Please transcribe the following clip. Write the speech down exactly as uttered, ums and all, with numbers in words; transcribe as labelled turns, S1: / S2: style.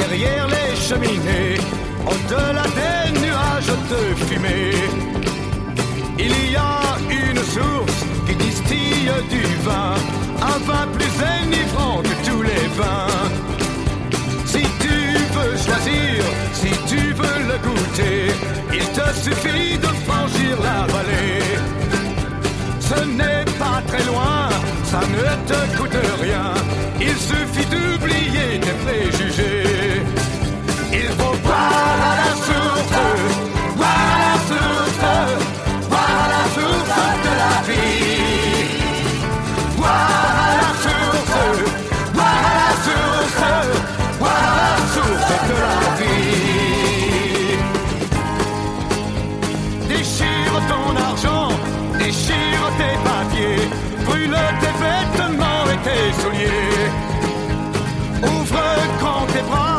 S1: derrière les cheminées, au-delà des nuages de fumée. Il y a une source qui distille du vin, un vin plus enivrant que tous les vins. Si tu veux choisir, si tu veux le goûter, il te suffit de franchir la vallée. Ce n'est pas très loin, ça ne te coûte rien, il suffit d'oublier tes préjugés. Il faut boire à la source, boire à la source, boire à la source de la vie. Boire à la source, boire à la source, boire à la source de la vie. Déchire ton argent, déchire tes papiers, brûle tes vêtements et tes souliers. Ouvre grand tes bras,